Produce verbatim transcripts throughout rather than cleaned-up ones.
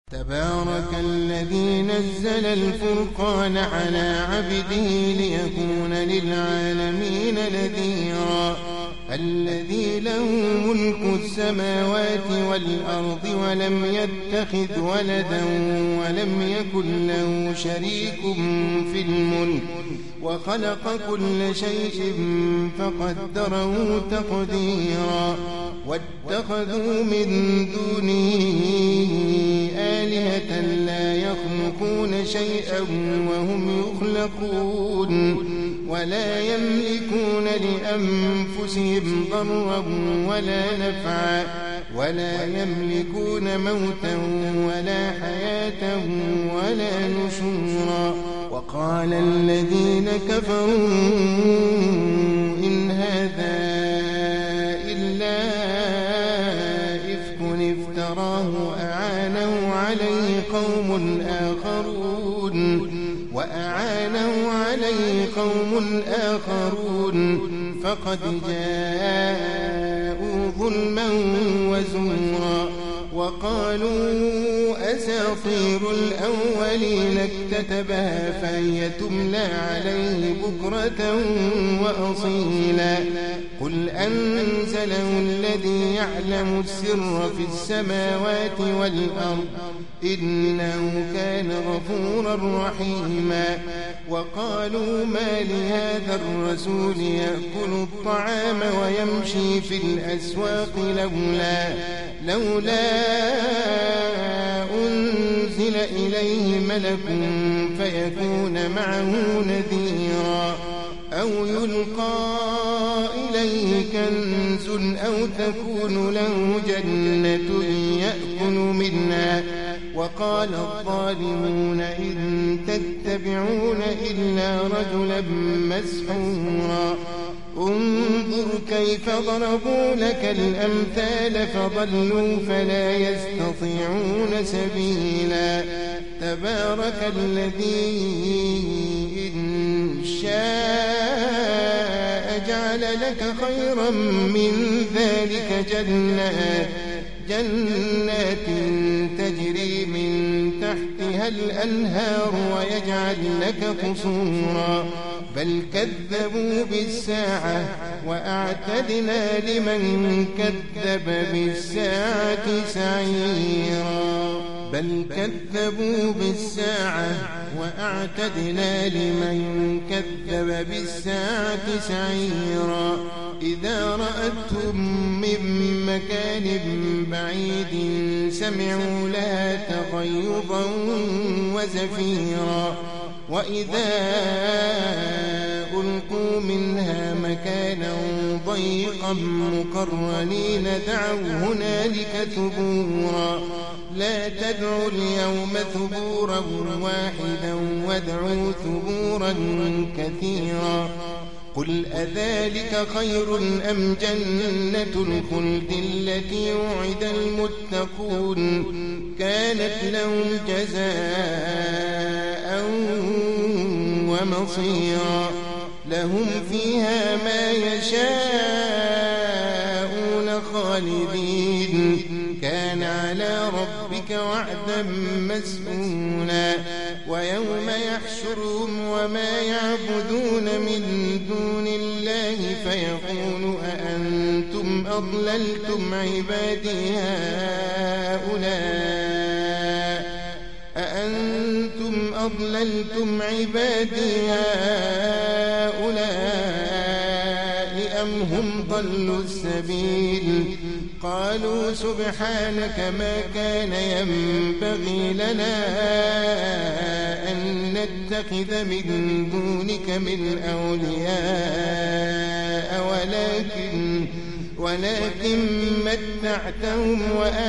تبارك الذي نزل الفرقان على عبده ليكون للعالمين نذيرا الذي له ملك السماوات والأرض ولم يتخذ ولدا ولم يكن له شريك في الملك وخلق كل شيء فقدره تقديرا واتخذوا من دونه آلهة لا يخلقون شيئا وهم يخلقون ولا يملكون لأنفسهم ضرا ولا نفعا ولا يملكون موتا ولا حياة ولا نشورا وقال الذين كفروا إن هذا إلا إفك افتراه أعانه عليه قوم آخرون وأعانه عليه قوم آخرون فقد جاءوا ظلما وزورا وقالوا أساطير الأولين اكتتبها فهي تملى عليه بكرة وأصيلا قل أنزله الذي يعلم السر في السماوات والأرض إنه كان غفورا رحيما وقالوا ما لهذا الرسول يأكل الطعام ويمشي في الأسواق لولا لولا أنزل إليه ملك فيكون معه نذيرا أو يلقى إليه كنز أو تكون له جنة يأكل منها وقال الظالمون إن تتبعون إلا رجلا مسحورا انظر كيف ضربوا لك الأمثال فضلوا فلا يستطيعون سبيلا تبارك الذي إن شاء جعل لك خيرا من ذلك جنات جنات تجري من تحتها الأنهار ويجعل لك قصورا بل كذبوا بالساعة وأعتدنا لمن كذب بالساعة سعيرا بل كذبوا بالساعة وأعتدنا لمن كذب بالساعة سعيرا إذا رأتهم من مكان بعيد سمعوا لها تغيظا وزفيرا وإذا ألقوا منها مكانا ضيقا مقرنين دعوا هنالك ثبورا لا تدعوا اليوم ثبورا واحدا وادعوا ثبورا كثيرا قل أذلك خير أم جنة الخلد التي وعد المتقون كانت لهم جزاء ومصيرا لهم فيها ما يشاءون خالدين كان على ربك وعدا مسئولا ويوم يحشرهم وما يعبدون من دون الله فيقول أأنتم أضللتم عبادي هؤلاء أأنتم أضللتم عبادي هؤلاء أم هم ضلوا السبيل قالوا سبحانك ما كان ينبغي لنا أن نتخذ من دونك من أولياء ولكن ولكن متعتهم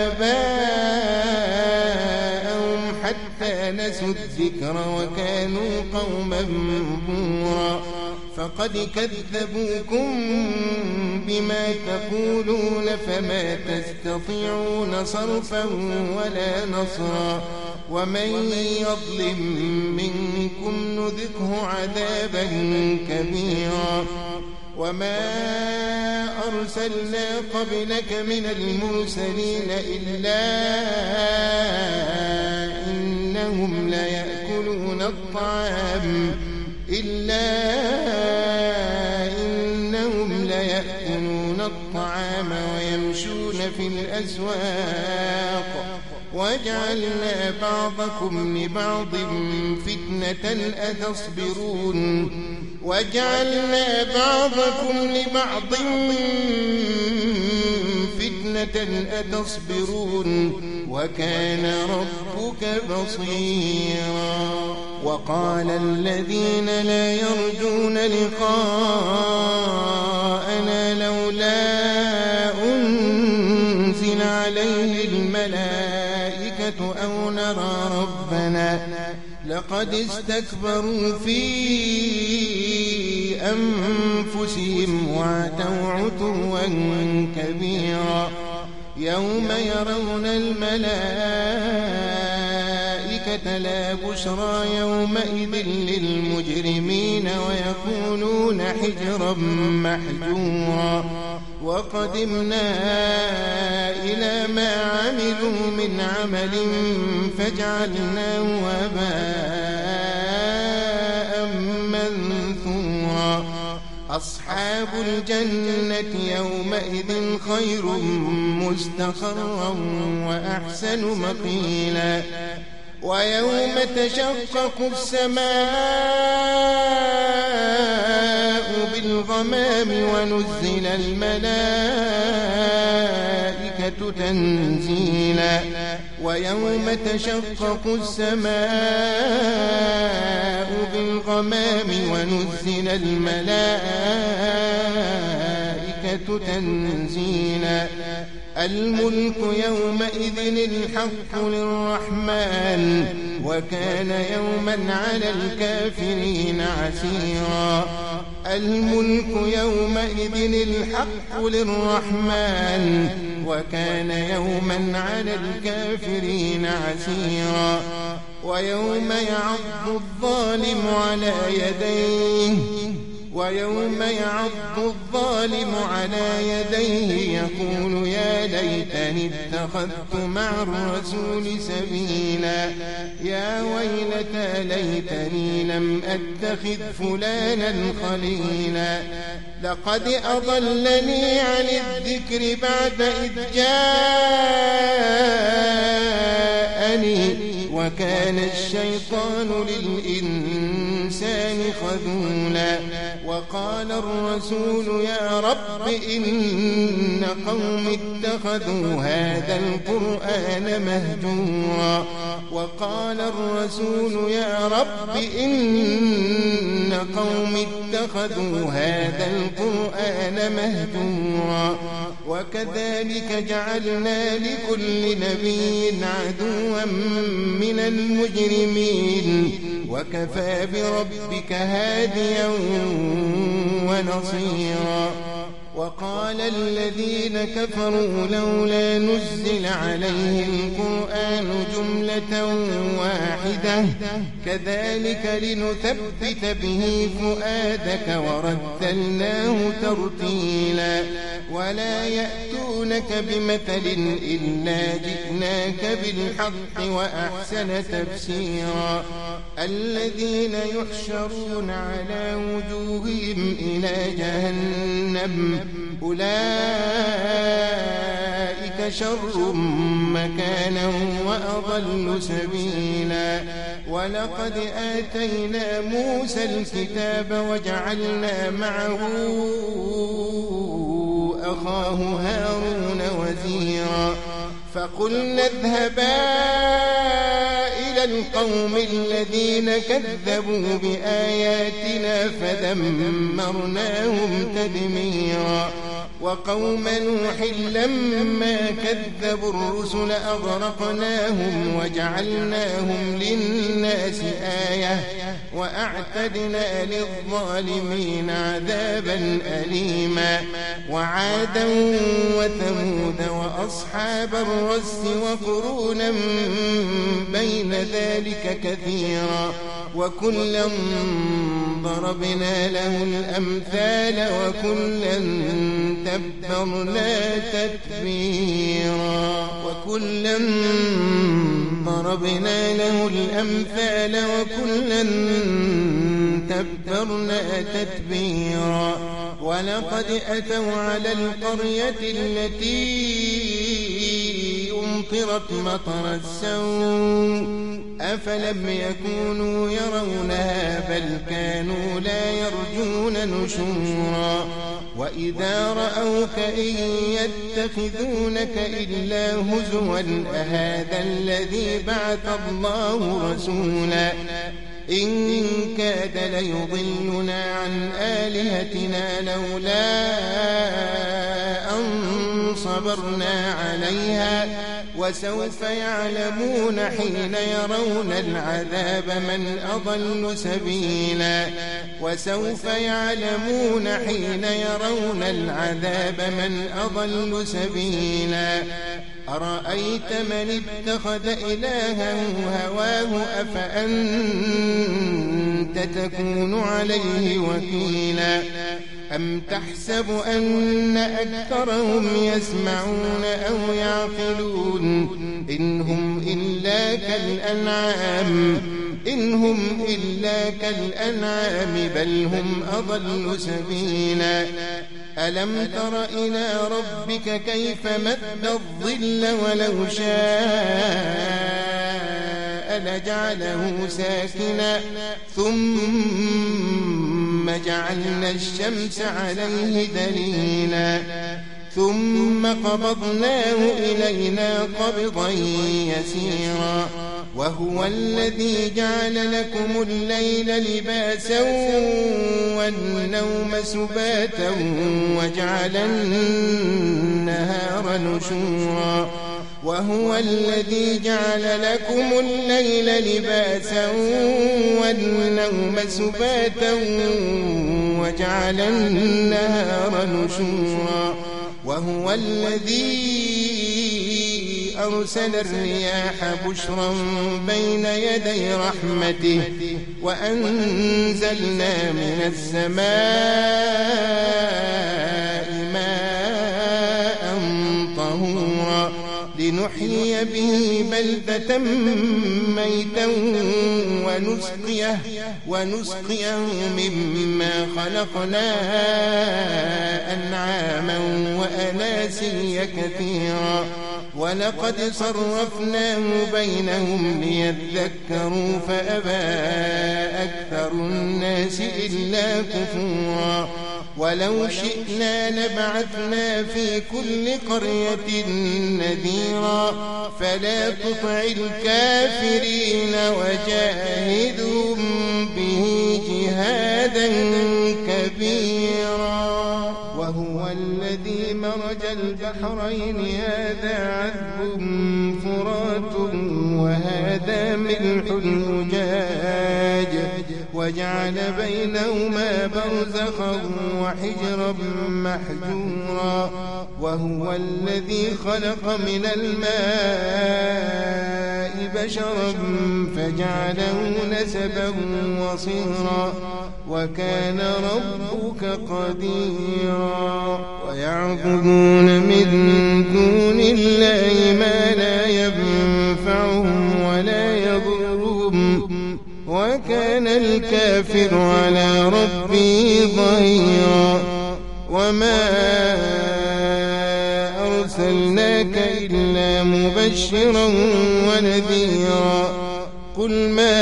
وآباءهم حتى نسوا الذكر وكانوا قوما بورا فقد كذبوكم بما تقولون فما تستطيعون صرفا ولا نصرا ومن يظلم منكم نذقه عذابا كبيرا وما أرسلنا قبلك من المرسلين إلا إنهم ليأكلون الطعام إلا إنهم ليأكلون الطعام ويمشون في الأسواق وجعلنا بعضكم لبعض فتنة أتصبرون وجعلنا بعضكم لبعض فتنة أتصبرون وكان ربك بصيرا. وقال الذين لا يرجون لقاءنا لولا أنزل عليه الملائكة أو نرى ربنا لقد استكبروا في أنفسهم وعتوا عتوا كبيرا. يوم يرون الملائكة لا بشرى يومئذ للمجرمين ويقولون حجرا محجورا. وقدمنا إلى ما عملوا من عمل فجعلناه هباء منثورا. أصحاب الجنة يومئذ خير مستقرا وأحسن مقيلا. ويوم تشقق السماء بالغمام ونزل الملائكة تنزيلا. ويوم تشقق السماء بالغمام ونزل الملائكة تنزيلا. الملك يومئذ الحق للرحمن وكان يوما على الكافرين عسيرا. الملك يومئذ الحق للرحمن وكان يوما على الكافرين عسيرا. ويوم يعض الظالم على يديه ويوم يعض الظالم على يديه يقول يا ليتني اتخذت مع الرسول سبيلا. يا ويلتى ليتني لم أتخذ فلانا خليلا. لقد أضلني عن الذكر بعد إذ جاءني وكان الشيطان للإنسان خذولا. وقال الرسول يا رب إن قوم اتخذوا هذا القرآن مهجورا. وقال الرسول يا رب إن قوم اتخذوا هذا القرآن مهجورا. وكذلك جعلنا لكل نبي عدوا من المجرمين وكفى بربك هاديا ونصيرا. وقال الذين كفروا لولا نزل عليه القرآن جملة واحدة كذلك لنثبت به فؤادك ورتلناه ترتيلا. ولا يأتونك بمثل إلا جئناك بالحق وأحسن تفسيرا. الذين يحشرون على وجوههم إلى جهنم أولئك شر مكانا وأضل سبيلا. ولقد آتينا موسى الكتاب وجعلنا معه أخاه هارون وزيرا. فقلنا اذهبا إلى القوم الذين كذبوا بآياتنا فدمرناهم تدميرا. وقوم نوح لما كذبوا الرسل أغرقناهم وجعلناهم للناس آية وأعتدنا للظالمين عذابا أليما. وعادا وثمود وأصحاب الرس وقرونا بين ذلك كثيرا. وكلا ضربنا له الأمثال وكلا تبرنا تتبيرا. وكلا ضربنا له الأمثال وكلا تبرنا تتبيرا ولقد أتوا على القرية التي أمطرت مطر السوء أفلم يكونوا يرونها بل كانوا لا يرجون نشورا وإذا رأوك إن يتخذونك إلا هزوا أهذا الذي بعث الله رسولا إن كاد ليضلنا عن آلهتنا لولا أن صبرنا عليها وسوف يعلمون حين يرون العذاب من أضل سبيلا وسوف يعلمون حين يرون العذاب من أضل سبيلا أرأيت من اتخذ إلهه هواه أفأنت تكون عليه وكيلا أم تحسب أن أكثرهم يسمعون أو يعقلون إن هم إلا كالأنعام إن هم إلا كالأنعام بل هم أضل سبيلا ألم تر إلى ربك كيف مد الظل ولو شاء لجعله ساكنا ثم جعلنا الشمس عليه دليلا ثم قبضناه إلينا قبضا يسيرا وهو الذي جعل لكم الليل لباسا والنوم سباتا وجعل النهار نشورا وهو الذي جعل لكم الليل لباسا والنوم سباتا وجعل النهار نشورا وهو الذي أرسل الرياح بشرا بين يدي رحمته وأنزلنا من السماء ماء طهورا لنحيي به بلدة ميتا ونسقيه, ونسقيه مما خلقنا أنعاما وأناسيا كثيرا ولقد صرفناه بينهم ليذكروا فأبى أكثر الناس إلا كفورا ولو شئنا لبعثنا في كل قرية نذيرا فلا تطع الكافرين وجاهدهم به جهادا كبيرا وهو الذي مرج البحرين هذا عذب فرات وهذا ملح أجاج وجعل بينهما برزخا وحجرا محجورا وهو الذي خلق من الماء بشرا فجعله نسبا وصهرا وكان ربك قديرا ويعبدون من دون الله ما لا ينفعهم ولا يضرهم وكان الكافر على ربه ظهيرا وما أرسلناك إلا مبشرا ونذيرا قل ما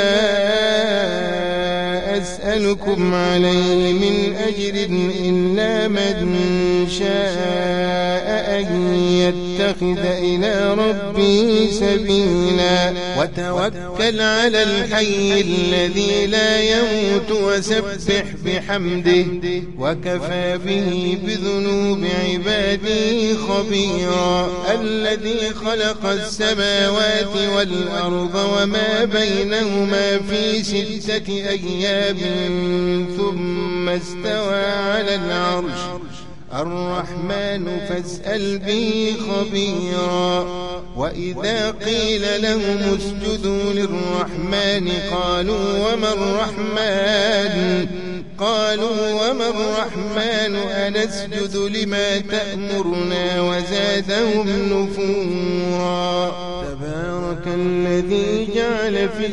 أسألكم عليه من أجر إلا من شاء أن يتخذ إلى ربه سبيلا وتوكل على الحي الذي لا يموت وسبح بحمده وكفى به بذنوب عباده خبيرا الذي خلق السماوات والأرض وما بينهما في ستة أيام ثم استوى على العرش الرحمن فاسأل به خبيرا وإذا قيل لهم اسجدوا للرحمن قالوا وما الرحمن قالوا وما الرحمن أنسجد لما تأمرنا وزادهم نفورا تبارك الذي جعل في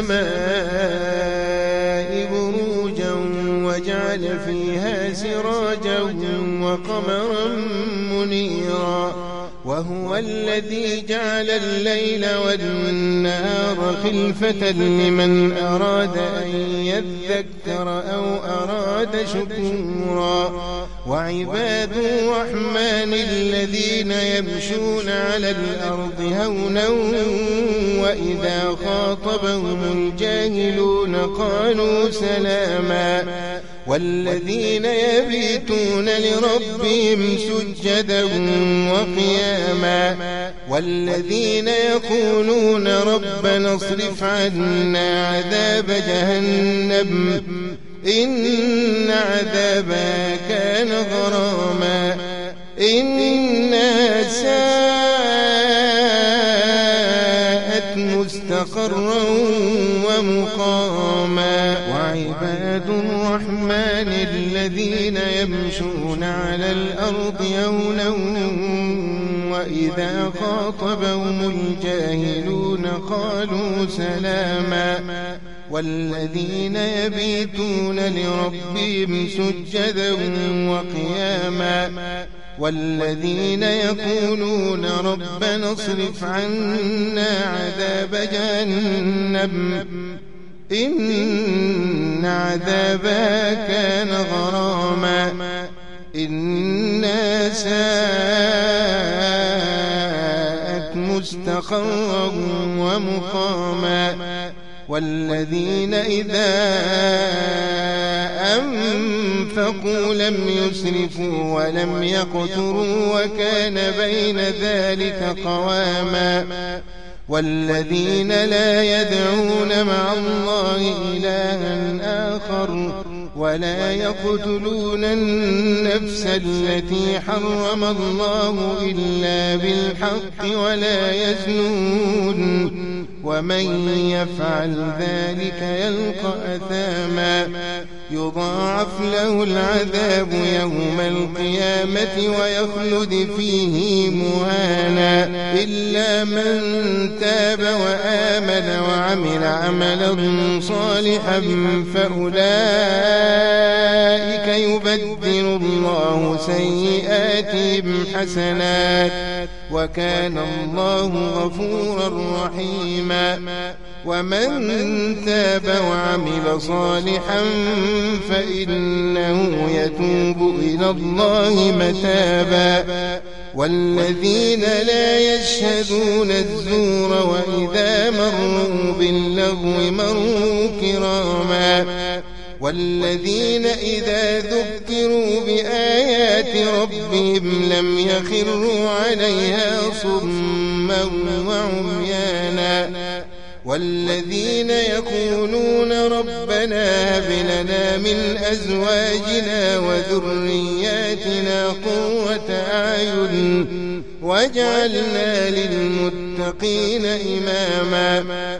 السماء بروجا وجعل فيها سراجا وقمرا منيرا وهو الذي جعل الليل والنهار خلفة لمن أراد أن يذكر أو أراد شكورا وعباد الرحمن الذين يمشون على الأرض هونا وإذا خاطبهم الجاهلون قالوا سلاما والذين يبيتون لربهم سجدا وقياما والذين يقولون ربنا اصرف عنا عذاب جهنم إن عذابها كان غراما إنها ساءت مستقرا ومقاما وعباد الرحمن الذين يمشون على الأرض هونا وإذا خاطبهم الجاهلون قالوا سلاما والذين يبيتون لربهم سجدا وقياما والذين يقولون ربنا اصرف عنا عذاب جهنم إن عذابها كان غراما إنها ساءت مستقرا ومقاما والذين إذا أنفقوا لم يسرفوا ولم يقتروا وكان بين ذلك قواما والذين لا يدعون مع الله إلها آخر ولا يقتلون النفس التي حرم الله إلا بالحق ولا يزنون ومن يفعل ذلك يلقى أثاما يضاعف له العذاب يوم القيامة ويخلد فيه مهانا إلا من تاب وآمن وعمل عملا صالحا فأولئك يبدل الله سيئاتهم حسنات وكان الله غفورا رحيما ومن تاب وعمل صالحا فإنه يتوب إلى الله متابا والذين لا يشهدون الزور وإذا مروا باللغو مروا كراما والذين إذا ذكروا بآيات ربهم لم يخروا عليها صما وعميانا والذين يقولون ربنا هب لنا من أزواجنا وذرياتنا قرة أعين واجعلنا للمتقين إماما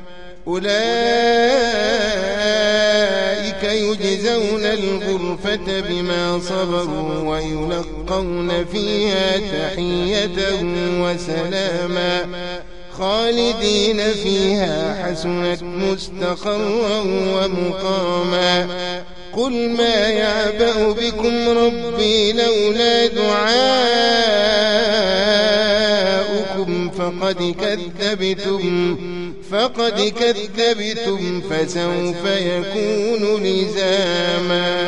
أولئك يجزون الغرفة بما صبروا ويلقون فيها تحية وسلاما خالدين فيها حسنت مستقرا ومقاما قل ما يعبأ بكم ربي لولا دعاؤكم فقد كذبتم فقد كذبتم فسوف يكون لزاما